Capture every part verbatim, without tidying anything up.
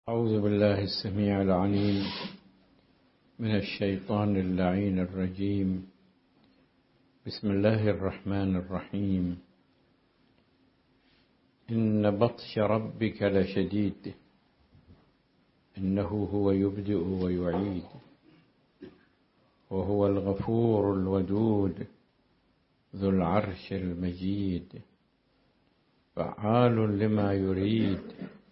أعوذ بالله السميع العليم من الشيطان اللعين الرجيم. بسم الله الرحمن الرحيم. إن بطش ربك لشديد إنه هو يبدئ ويعيد وهو الغفور الودود ذو العرش المجيد فعال لما يريد.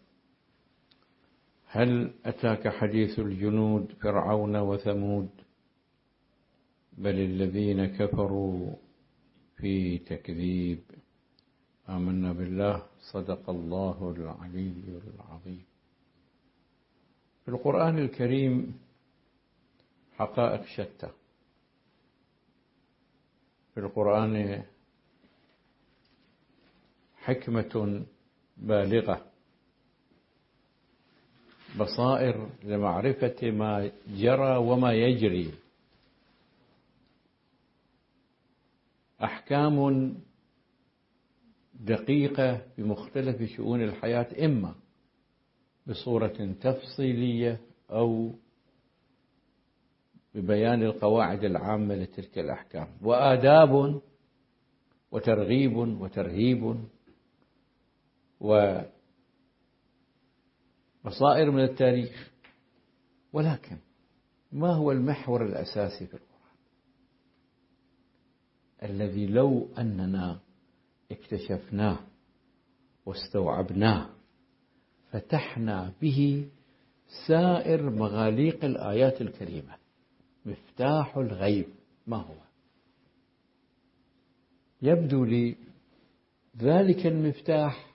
هل أتاك حديث الجنود فرعون وثمود بل الذين كفروا في تكذيب. آمنا بالله. صدق الله العلي العظيم. في القرآن الكريم حقائق شتى. في القرآن حكمة بالغة، بصائر لمعرفة ما جرى وما يجري، أحكام دقيقة بمختلف شؤون الحياة، إما بصورة تفصيلية أو ببيان القواعد العامة لتلك الأحكام، وآداب وترغيب وترهيب وبصائر من التاريخ. ولكن ما هو المحور الأساسي في القرآن الذي لو أننا اكتشفناه واستوعبناه فتحنا به سائر مغاليق الآيات الكريمة؟ مفتاح الغيب ما هو؟ يبدو لي ذلك المفتاح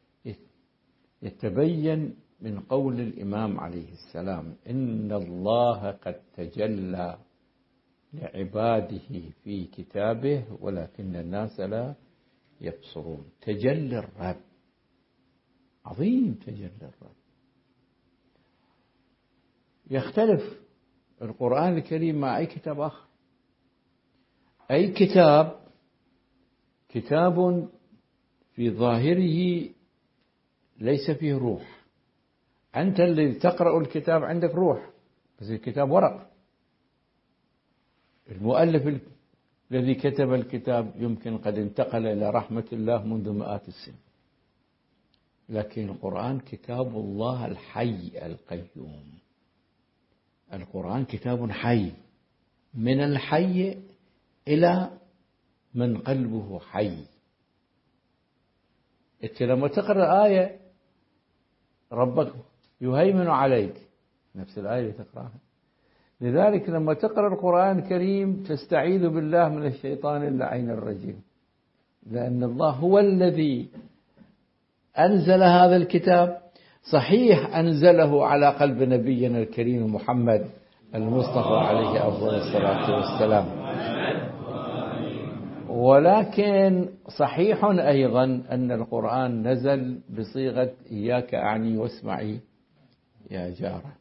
يتبين من قول الإمام عليه السلام: إن الله قد تجلى لعباده في كتابه ولكن الناس لا يبصرون. تجلى الرب عظيم، تجلى الرب. يختلف القرآن الكريم مع أي كتاب آخر. أي كتاب كتاب في ظاهره ليس فيه روح. أنت اللي تقرأ الكتاب عندك روح، بس الكتاب ورق. المؤلف الذي كتب الكتاب يمكن قد انتقل إلى رحمة الله منذ مئات السنين، لكن القرآن كتاب الله الحي القيوم. القرآن كتاب حي، من الحي إلى من قلبه حي. أنت لما تقرأ آية ربك يهيمن عليك، نفس الآية اللي تقرأها. لذلك لما تقرأ القرآن الكريم تستعيذ بالله من الشيطان اللعين الرجيم، لأن الله هو الذي أنزل هذا الكتاب. صحيح أنزله على قلب نبينا الكريم محمد المصطفى عليه أفضل الصلاة والسلام، ولكن صحيح أيضا أن القرآن نزل بصيغة إياك أعني واسمعي يا جارة.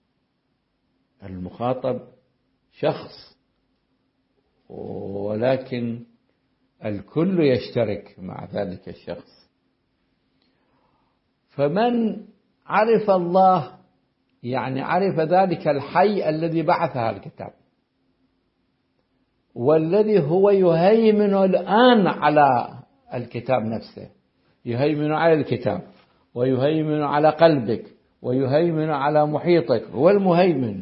المخاطب شخص، ولكن الكل يشترك مع ذلك الشخص. فمن عرف الله يعني عرف ذلك الحي الذي بعث هذا الكتاب، والذي هو يهيمن الآن على الكتاب نفسه، يهيمن على الكتاب ويهيمن على قلبك ويهيمن على محيطك، هو المهيمن.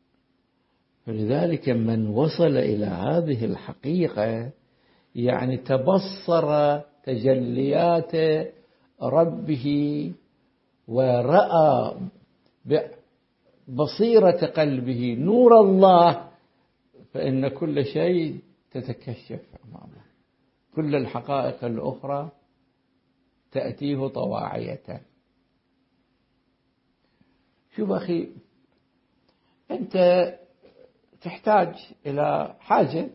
فلذلك من وصل إلى هذه الحقيقة يعني تبصر تجليات ربه ورأى بصيرة قلبه نور الله، فإن كل شيء تتكشف أمامه، كل الحقائق الأخرى تأتيه طواعية. شوف أخي، أنت تحتاج إلى حاجة،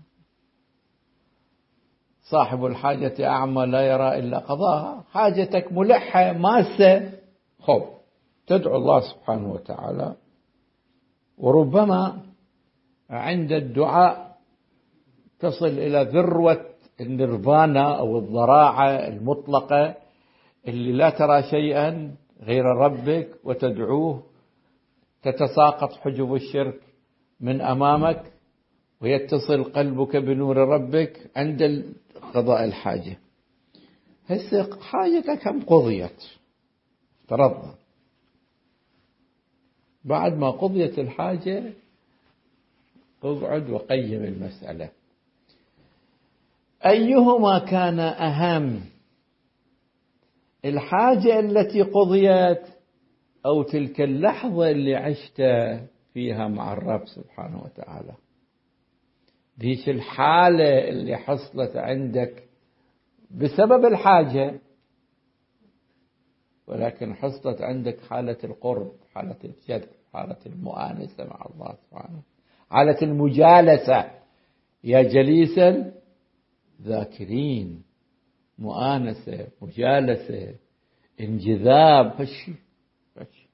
صاحب الحاجة أعمى لا يرى إلا قضاها. حاجتك ملحة ماسة، خب تدعو الله سبحانه وتعالى، وربما عند الدعاء تصل إلى ذروة النيرفانا أو الضراعة المطلقة اللي لا ترى شيئا غير ربك وتدعوه، تتساقط حجب الشرك من أمامك ويتصل قلبك بنور ربك عند قضاء الحاجة. هسه حاجتك هم قضيت، افترضنا بعد ما قضيت الحاجة اقعد وقيم المسألة، أيهما كان أهم، الحاجة التي قضيت أو تلك اللحظة اللي عشت فيها مع الرب سبحانه وتعالى؟ ذيك الحالة اللي حصلت عندك بسبب الحاجة، ولكن حصلت عندك حالة القرب، حالة الجذب، حالة المؤانسة مع الله سبحانه، حالة المجالسة، يا جليس الذاكرين، مؤانسة، مجالسة، انجذاب، هالشي هالشي.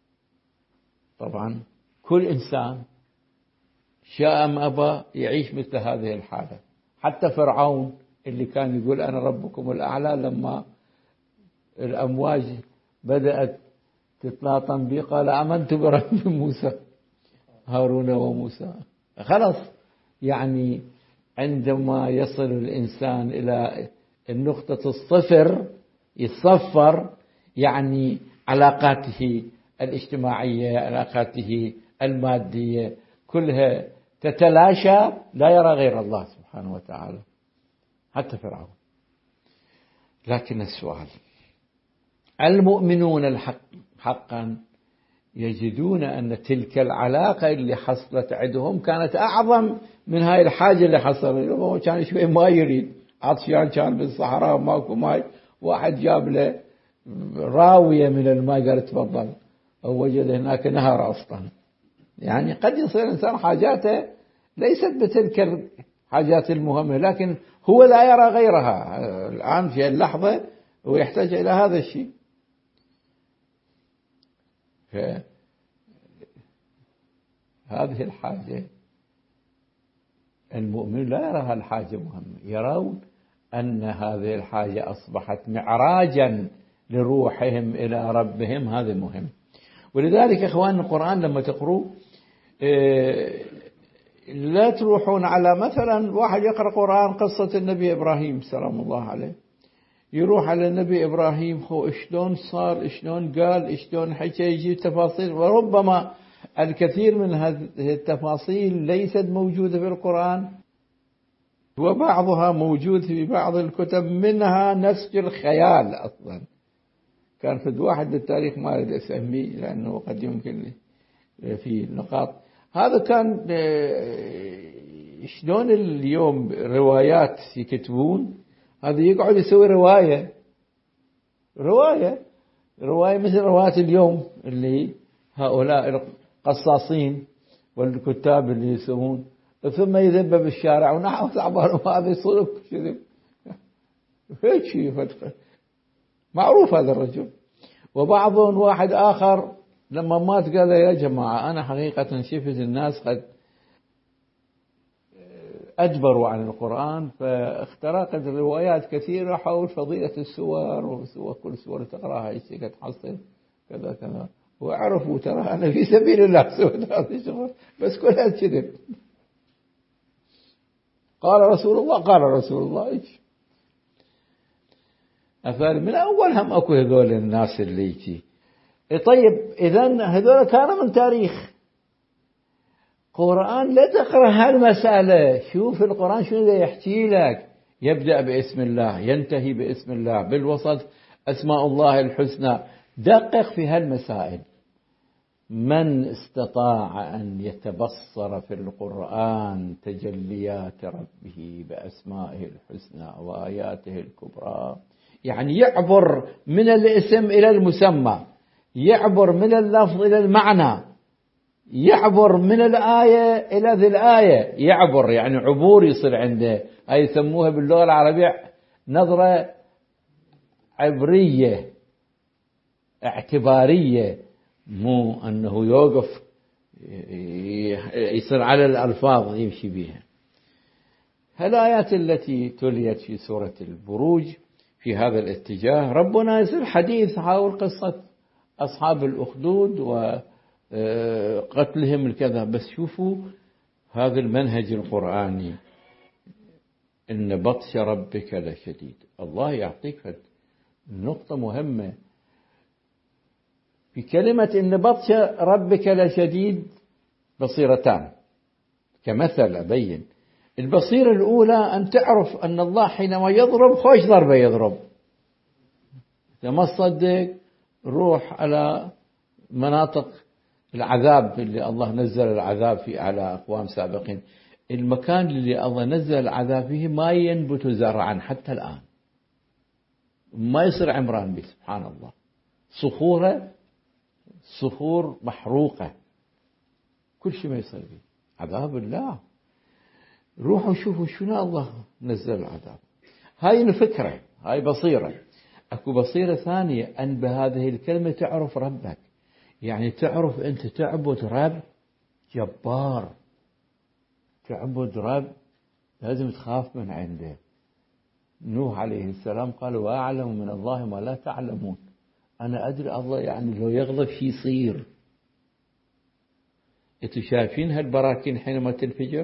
طبعا كل إنسان شاء أم أبى يعيش مثل هذه الحالة. حتى فرعون اللي كان يقول أنا ربكم الأعلى، لما الأمواج بدأت تتلاطم به قال آمنت برب موسى هارون وموسى. خلاص، يعني عندما يصل الإنسان إلى النقطة الصفر يصفر، يعني علاقاته الاجتماعية، علاقاته المادية كلها تتلاشى، لا يرى غير الله سبحانه وتعالى، حتى فرعون. لكن السؤال، المؤمنون الحق حقا يجدون أن تلك العلاقة اللي حصلت عندهم كانت أعظم من هاي الحاجة اللي حصلت. هو كان شوي ما يريد، عطشان كان بالصحراء وماكو ماء، واحد جاب له راوية من الماء قال تفضل، أو وجد هناك نهر أصلا. يعني قد يصير إنسان حاجاته ليست بتلك الحاجات المهمة، لكن هو لا يرى غيرها الآن في اللحظة ويحتاج إلى هذا الشيء. فهذه الحاجة المؤمن لا يراها الحاجة مهمة، يرون أن هذه الحاجة أصبحت معراجا لروحهم إلى ربهم، هذا مهم. ولذلك إخوان القرآن لما تقروا لا تروحون على مثلا واحد يقرأ قرآن قصة النبي إبراهيم سلام الله عليه، يروح على النبي إبراهيم خو إشلون صار، إشلون قال، إشلون حكى، يجي تفاصيل، وربما الكثير من هذه التفاصيل ليست موجودة في القرآن، وبعضها موجود في بعض الكتب، منها نسج الخيال. أصلا كان في واحد للتاريخ ما أريد أسميه لأنه قد يمكن في نقاط، هذا كان شلون اليوم روايات يكتبون، هذا يقعد يسوي رواية رواية رواية مثل روايات اليوم اللي هؤلاء القصاصين والكتاب اللي يسوون، ثم يذب بالشارع ونحو تعبان هذا يصلب كذب هيك شيء معروف هذا الرجل. وبعضهم واحد آخر لما مات قال يا جماعة أنا حقيقة شفت الناس قد أجبروا عن القرآن، فاخترقت الروايات كثيرة حول فضيلة السور، وسور كل سورة تقرأها ايش تحصل كذا كذا، وعرفوا ترى أنا في سبيل الله سويت هذا الشغل، بس كلها كذب. قال رسول الله قال رسول الله ايش أفعل من أول هم أكو هذول الناس اللي يجي. طيب إذن هذول كانوا من تاريخ قرآن، لا تقرأ هالمسألة. شوف القرآن شنو ذا يحكي لك، يبدأ باسم الله ينتهي باسم الله، بالوسط أسماء الله الحسنى. دقق في هالمسائل. من استطاع أن يتبصر في القرآن تجليات ربه بأسمائه الحسنى وآياته الكبرى، يعني يعبر من الاسم إلى المسمى، يعبر من اللفظ إلى المعنى، يعبر من الآية إلى ذي الآية، يعبر يعني عبور يصير عنده. هاي يسموها باللغة العربية نظرة عبرية اعتبارية، مو أنه يوقف يصير على الألفاظ يمشي بها. هالآيات التي تليت في سورة البروج في هذا الاتجاه، ربنا يصير حديث حول قصة أصحاب الأخدود وقتلهم الكذا. بس شوفوا هذا المنهج القرآني، إن بطش ربك لشديد. الله يعطيك نقطة مهمة في كلمة إن بطش ربك لشديد، بصيرتان كمثل أبين. البصيرة الأولى أن تعرف أن الله حينما يضرب خوش ضربة يضرب. إذا ما تصدق روح على مناطق العذاب اللي الله نزل العذاب فيه على أقوام سابقين. المكان اللي الله نزل العذاب فيه ما ينبت زرعا حتى الآن، ما يصير عمران به، سبحان الله. صخورة صخور محروقة، كل شيء ما يصير به، عذاب الله. روحوا شوفوا شنو الله نزل العذاب. هاي الفكرة، هاي بصيرة. أكو بصيرة ثانية، أن بهذه الكلمة تعرف ربك، يعني تعرف أنت تعبد رب جبار، تعبد رب لازم تخاف من عنده. نوح عليه السلام قال وأعلم من الله ما لا تعلمون. أنا أدري الله يعني لو يغضب شي يصير. أنتوا شايفين هالبراكين حينما تنفجر؟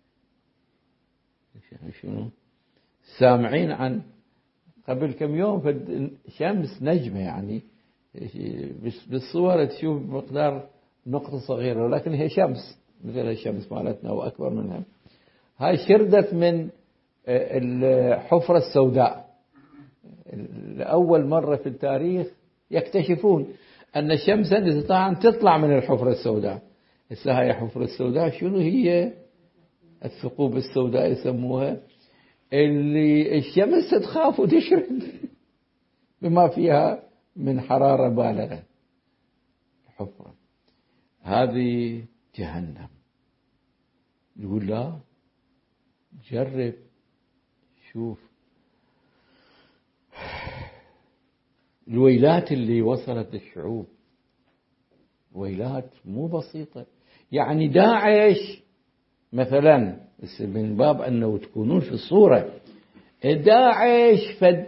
شنو؟ سامعين عن قبل كم يوم في شمس نجمة، يعني بالصور تشوف مقدار نقطة صغيرة، ولكن هي شمس مثل الشمس مالتنا وأكبر منها. هاي شردت من الحفرة السوداء. لأول مرة في التاريخ يكتشفون أن الشمس تستطيع أن تطلع من الحفرة السوداء. هسه هاي الحفرة السوداء شنو هي؟ الثقوب السوداء يسموها، اللي الشمس تخاف وتشرد بما فيها من حرارة بالغة. الحفرة هذه جهنم. يقول لا جرب شوف الويلات اللي وصلت الشعوب، ويلات مو بسيطة. يعني داعش مثلا، من باب أنه تكونون في الصورة، داعش فد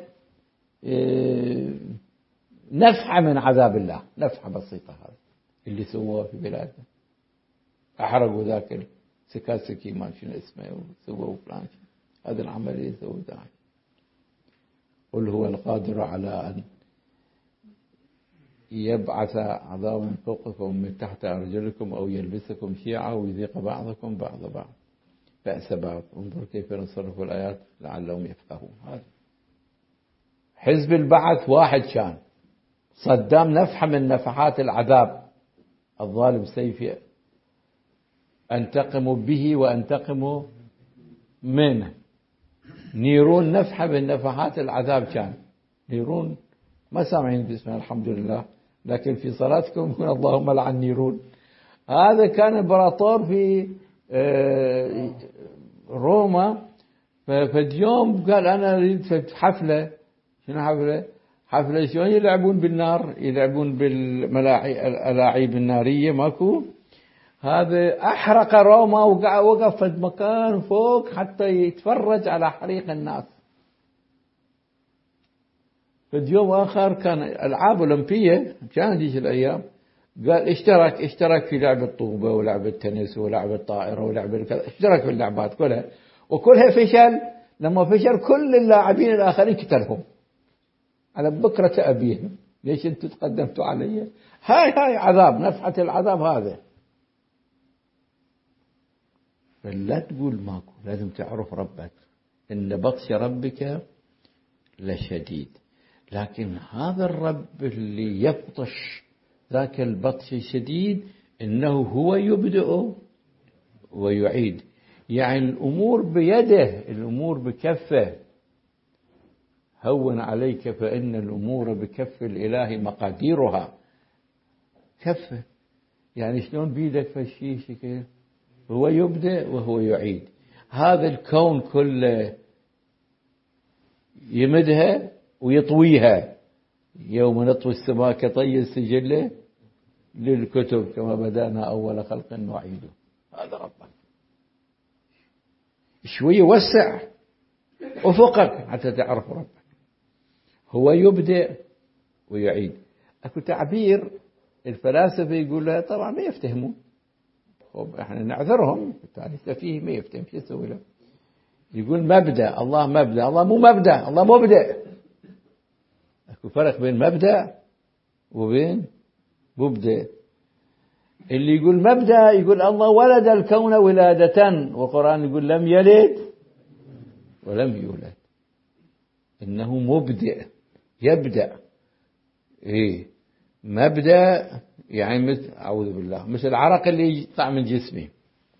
نفحة من عذاب الله، نفحة بسيطة. هذا اللي سووه في بلادنا، أحرقوا ذاك السكاسكي ما شنو اسمه وسووا فلان. هذا العمل اللي سووه داعش. قل هو القادر على أن يبعث عذابا من فوقكم من تحت أرجلكم أو يلبسكم شيعا ويذيق بعضكم بعض بعض بأس بعض انظر كيف نصرف الآيات لعلهم يفقهون. هذا حزب البعث واحد كان صدام نفحة من نفحات العذاب. الظالم سيفي أنتقم به وأنتقم منه. نيرون نفحة من نفحات العذاب كان. نيرون ما سامعين باسمها الحمد لله، لكن في صلاتكم يقول اللهم لعن نيرون. هذا كان امبراطور في روما. فاليوم قال أنا أريد حفلة. شنو حفلة؟ حفلة شلون يلعبون بالنار، يلعبون بالألاعيب النارية ماكو. هذا أحرق روما ووقف في مكان فوق حتى يتفرج على حريق الناس. في يوم آخر كان ألعاب أولمبية كان ديش الأيام، قال اشترك اشترك في لعبة طوبة ولعبة تنس ولعبة طائرة ولعبة كذا، اشترك في اللعبات كلها وكلها فشل. لما فشل كل اللاعبين الآخرين قتلهم على بكرة أبيهم. ليش أنتم تقدمتوا علي؟ هاي هاي عذاب، نفحة العذاب هذا. فلا تقول ماكو، لازم تعرف ربك إن بطش ربك لشديد. لكن هذا الرب اللي يبطش ذاك البطش الشديد إنه هو يبدأ ويعيد. يعني الأمور بيده، الأمور بكفه. هون عليك فإن الأمور بكف الإله مقاديرها. كفه يعني شلون بيدك فشي شكل. هو يبدأ وهو يعيد. هذا الكون كله يمدها ويطويها. يوم نطوي السماء كطي السجل للكتب كما بدأنا أول خلق نعيده. هذا ربك. شوية وسع أفقك حتى تعرف ربك. هو يبدأ ويعيد. أكو تعبير الفلاسفة يقول له طبعا ما يفتهمون، خب احنا نعذرهم، بالتالي سفيه ما يفتهم، شو يسوي له؟ يقول مبدأ، الله مبدأ، الله مو مبدأ، الله مبدأ. أكو فرق بين مبدأ وبين مبدأ. اللي يقول مبدأ يقول الله ولد الكون ولادة، والقرآن يقول لم يلد ولم يولد. إنه مبدأ، يبدأ. إيه مبدأ يعني مثل أعوذ بالله مثل العرق اللي يطلع من جسمي.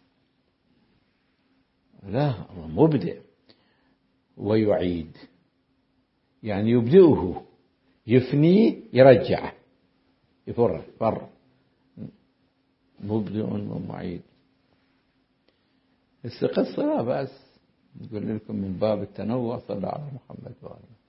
لا، الله مبدأ ويعيد، يعني يبدئه، يفنيه، يرجعه، يفر فر مبدئ ومعيد. بس قصة لا بأس نقول لكم من باب التنوع. صلى على محمد وآله.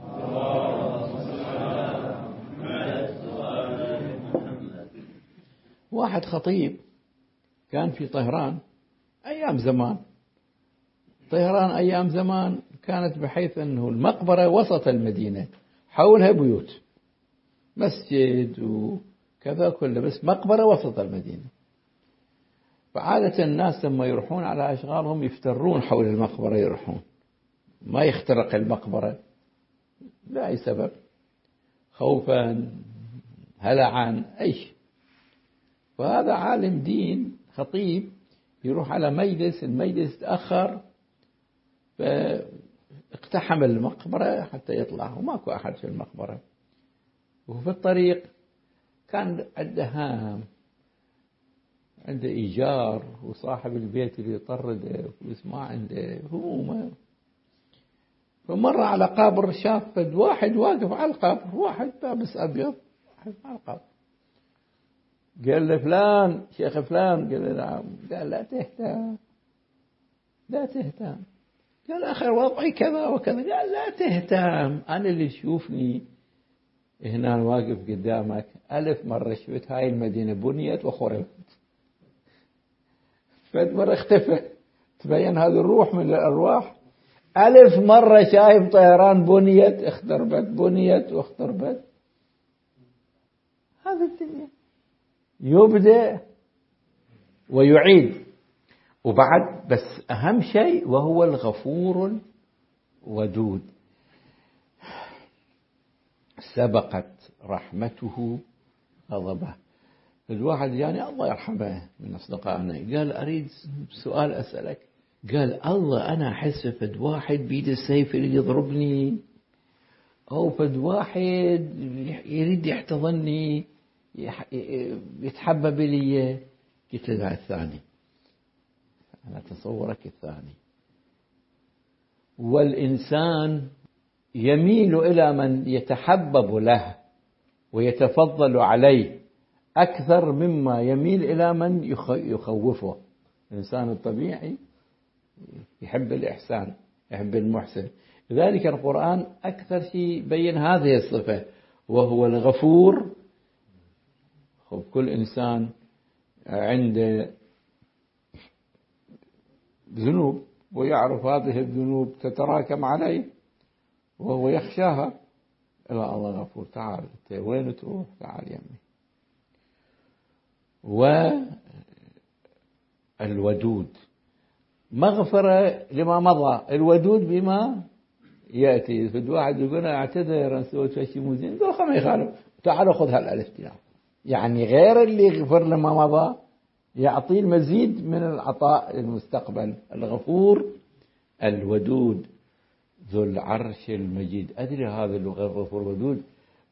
واحد خطيب كان في طهران أيام زمان. طهران أيام زمان كانت بحيث أنه المقبرة وسط المدينة، حولها بيوت، مسجد وكذا كله، بس مقبرة وسط المدينة. فعادة الناس لما يروحون على أشغالهم يفترون حول المقبرة، يروحون ما يخترق المقبرة لأي سبب، خوفا هلعا أي شيء. فهذا عالم دين خطيب يروح على مجلس، المجلس تأخر فاقتحم المقبرة حتى يطلع، وماكو أحد في المقبرة. وفي الطريق كان عنده هام، عنده إيجار، وصاحب البيت اللي يطرده فلوس ما عنده همومه. فمر على قبر، شاف واحد واقف على القبر، واحد لابس أبيض واحد على القبر. قال له فلان، شيخ فلان؟ قال له نعم. قال لا تهتم، لا تهتم. قال آخر وضعي كذا وكذا. قال لا تهتم، أنا اللي تشوفني هنا واقف قدامك ألف مرة شفت هاي المدينة بنيت وخربت، فد مرة اختفى، تبين هذا الروح من الأرواح. ألف مرة شايف طيران بنيت اختربت، بنيت واختربت. هذا الدنيا يبدأ ويعيد. وبعد بس أهم شيء وهو الغفور الودود. سبقت رحمته غضبه. الواحد يعني الله يرحمه من أصدقائنا قال أريد سؤال أسألك. قال الله أنا أحس فد واحد بيد السيف اللي يضربني، أو فد واحد يريد يحتضني يتحبب لي. قلت له الثاني، أنا تصورك الثاني. والإنسان يميل إلى من يتحبب له ويتفضل عليه أكثر مما يميل إلى من يخوفه. الإنسان الطبيعي يحب الإحسان، يحب المحسن. لذلك القرآن أكثر شيء بين هذه الصفة، وهو الغفور. كل إنسان عنده ذنوب ويعرف هذه الذنوب تتراكم عليه وهو يخشاها. لا، الله غفور. تعال انت وين تروح؟ تعال يمي. والودود مغفرة لما مضى، الودود بما يأتي. في واحد يقول أنا أعتذر أن سويت شيء مو زين، قال خلنا يخالف، تعال خذ هالألف دينار. يعني غير اللي يغفر لما مضى يعطي المزيد من العطاء للمستقبل. الغفور الودود ذو العرش المجيد. أدري هذا اللغة الغفور الودود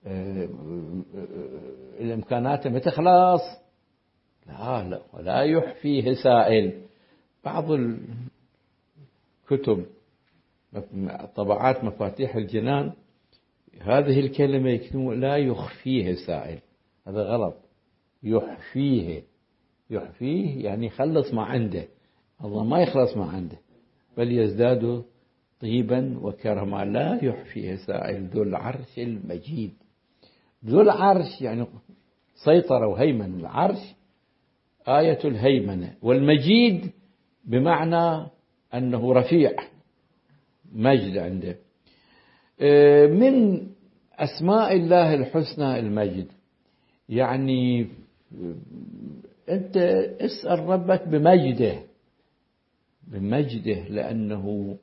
الإمكانات ما تخلص. لا لا، ولا يحفيه سائل. بعض الكتب طبعات مفاتيح الجنان هذه الكلمة يكتبون لا يخفيه سائل، هذا غلط. يحفيه، يحفيه يعني يخلص ما عنده. الله ما يخلص ما عنده، بل يزداد طيبا وكرما. لا يحفيه سائل. ذو العرش المجيد. ذو العرش يعني سيطرة وهيمن. العرش آية الهيمنة، والمجيد بمعنى أنه رفيع، مجد عنده. من أسماء الله الحسنى المجد. يعني أنت اسأل ربك بمجده، بمجده، لأنه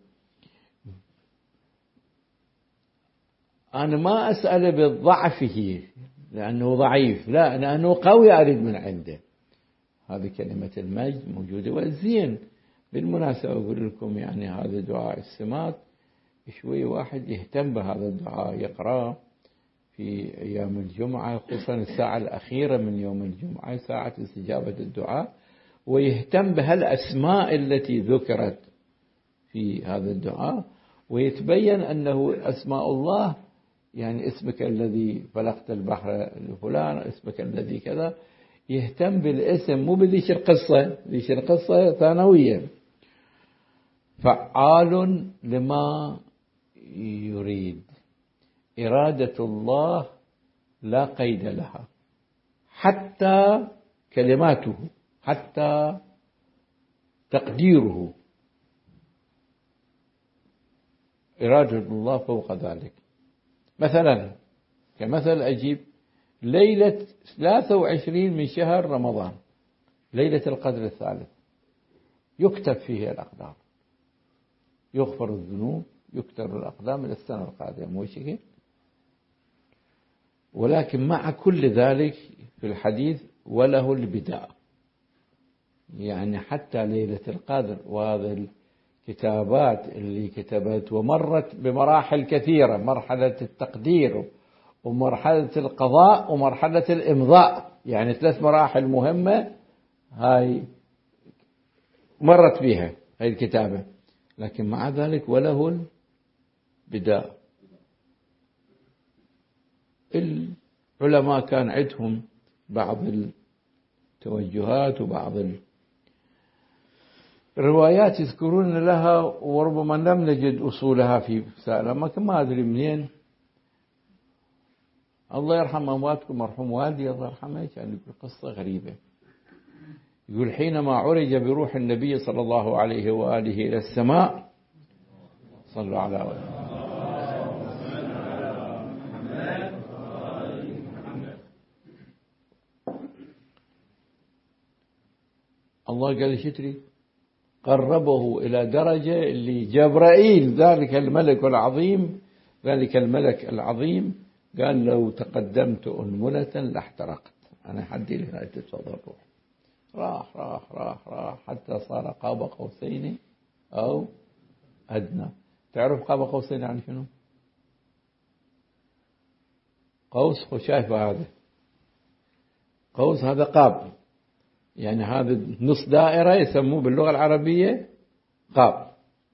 أنا ما أسأل بضعفه لأنه ضعيف، لا، لأنه قوي أريد من عنده. هذه كلمة المجد موجودة. والزين بالمناسبة أقول لكم يعني هذا دعاء السمات شوي واحد يهتم بهذا الدعاء، يقرأ في أيام الجمعة، خصوصا الساعة الأخيرة من يوم الجمعة ساعة استجابة الدعاء، ويهتم بهالأسماء التي ذكرت في هذا الدعاء، ويتبين أنه أسماء الله يعني اسمك الذي فلقت البحر لفلان، اسمك الذي كذا، يهتم بالاسم مو بذيش القصة. ذيش القصة ثانوية. فعال لما يريد، إرادة الله لا قيد لها، حتى كلماته، حتى تقديره، إرادة الله فوق ذلك. مثلا كمثل أجيب ليلة ثلاثة وعشرين من شهر رمضان، ليلة القدر الثالث، يكتب فيه الأقدار، يغفر الذنوب، يكتب الأقدام إلى السنة القادمة، مو شيء. ولكن مع كل ذلك في الحديث وله البداء، يعني حتى ليلة القدر وهذا الكتابات اللي كتبت ومرت بمراحل كثيرة، مرحلة التقدير ومرحلة القضاء ومرحلة الإمضاء، يعني ثلاث مراحل مهمة هاي مرت بها هاي الكتابة. لكن مع ذلك وله البداء. العلماء كان عندهم بعض التوجهات وبعض الروايات يذكرون لها، وربما لم نجد أصولها في سائل، ما ما أدري منين. الله يرحم أمواتكم، مرحوم والدي الله يرحمه كان يقول قصة غريبة. يقول حينما عرج بروح النبي صلى الله عليه وآله إلى السماء، صلوا على وسلم، الله قال لي شتري قربه إلى درجة اللي جبرائيل ذلك الملك العظيم ذلك الملك العظيم قال لو تقدمت أنملة لاحترقت. أنا حدي لغاية التضرع. راح راح راح راح حتى صار قاب قوسين أو أدنى. تعرف قاب قوسين يعني شنو؟ قوس خشايف، هذا قوس، هذا قاب، يعني هذا نص دائرة يسموه باللغة العربية قاب.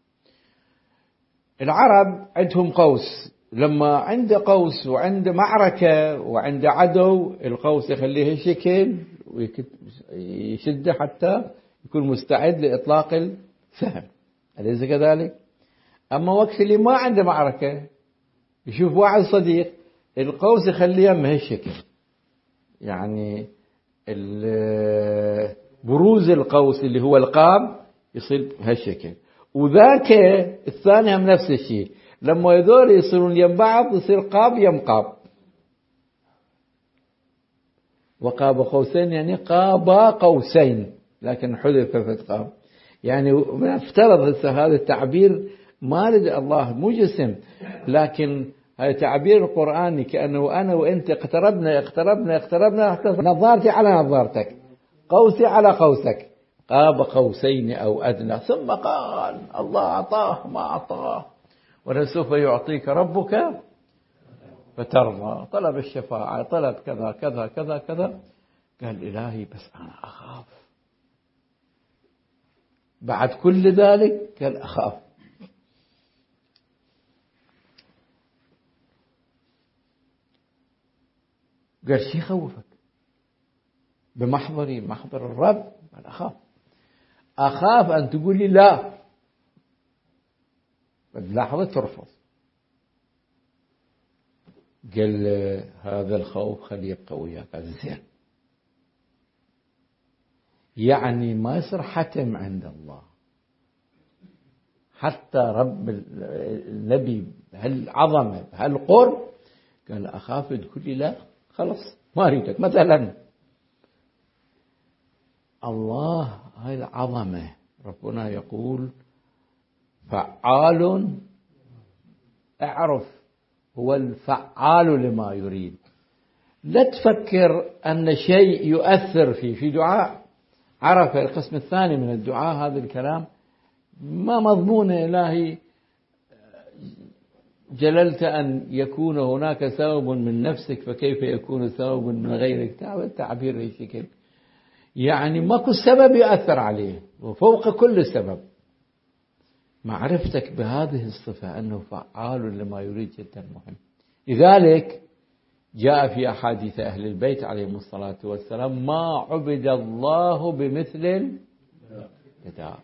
العرب عندهم قوس، لما عنده قوس وعنده معركة وعنده عدو، القوس يخليه شكل ويشده حتى يكون مستعد لإطلاق السهم، أليس كذلك؟ أما وقت اللي ما عنده معركة يشوف واحد صديق، القوس يخليه بهالشكل، يعني بروز القوس اللي هو القاب يصير بهالشكل، وذاك الثاني هم نفس الشيء، لما يذول يصيرون يم بعض يصير قاب يم قاب. وقاب قوسين يعني قابا قوسين، لكن حذفت قاب. يعني نفترض هذا التعبير ما لدى الله مو جسم، لكن هذا تعبير القرآني كأنه أنا وأنت اقتربنا اقتربنا اقتربنا نظارتي على نظارتك، قوسي على قوسك، قاب قوسين أو أدنى. ثم قال الله أعطاه ما أعطاه ولسوف يعطيك ربك فترضى. طلب الشفاعة، طلب كذا كذا كذا كذا، قال إلهي بس أنا أخاف. بعد كل ذلك قال أخاف. قال شي خوفك؟ بمحضري محضر الرب قال أخاف. أخاف أن تقول لي لا، بلحظة ترفض. قال هذا الخوف خليه يبقى وياك. قال زين، يعني ما يصير حتم عند الله، حتى رب النبي هالعظمة هالقرب قال أخاف تقول لي لا، خلص ما أريدك. مثلا الله هاي العظمة، ربنا يقول فعال، اعرف هو الفعال لما يريد. لا تفكر أن شيء يؤثر فيه في دعاء. عرف القسم الثاني من الدعاء هذا الكلام ما مضمون إلهي جللت أن يكون هناك ثوب من نفسك فكيف يكون ثوب من غيرك. تعبير الشكل يعني ماكو سبب يؤثر عليه وفوق كل سبب. معرفتك بهذه الصفة أنه فعال لما يريد جدا مهم. لذلك جاء في أحاديث أهل البيت عليهم الصلاة والسلام ما عبد الله بمثل الدعاء.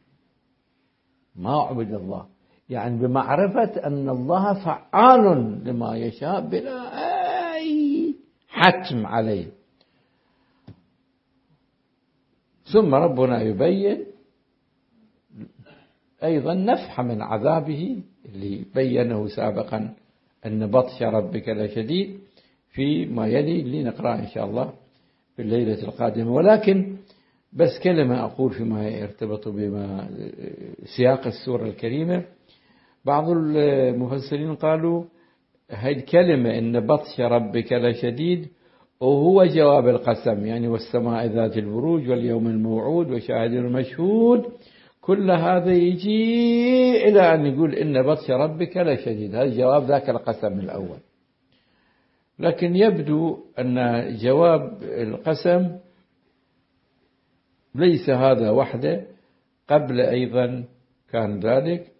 ما عبد الله يعني بمعرفة أن الله فعال لما يشاء بلا أي حتم عليه. ثم ربنا يبين أيضا نفحة من عذابه اللي بينه سابقا أن بطش ربك لشديد فيما يلي اللي نقرأ إن شاء الله في الليلة القادمة. ولكن بس كلمة أقول فيما يرتبط بما سياق السورة الكريمة. بعض المفسرين قالوا هذه الكلمة إن بطش ربك لشديد وهو جواب القسم، يعني والسماء ذات البروج واليوم الموعود وشاهد المشهود، كل هذا يجي إلى أن يقول إن بطش ربك لشديد. هذا جواب ذاك القسم الأول. لكن يبدو أن جواب القسم ليس هذا وحده، قبل أيضا كان ذلك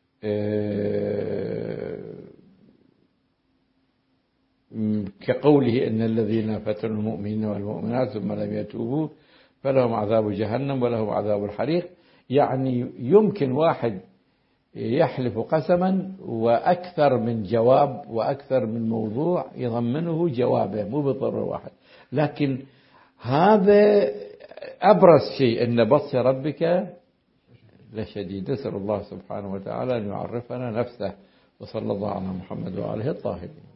كقوله إن الذين فتنوا المؤمنين والمؤمنات ثم لم يتوبوا فلهم عذاب جهنم ولهم عذاب الحريق. يعني يمكن واحد يحلف قسما وأكثر من جواب وأكثر من موضوع يضمنه جوابه، مو بالضرورة واحد. لكن هذا أبرز شيء إن بطش ربك لشديد. نسأل الله سبحانه وتعالى أن يعرفنا نفسه. وصلى الله على محمد وآله الطاهرين.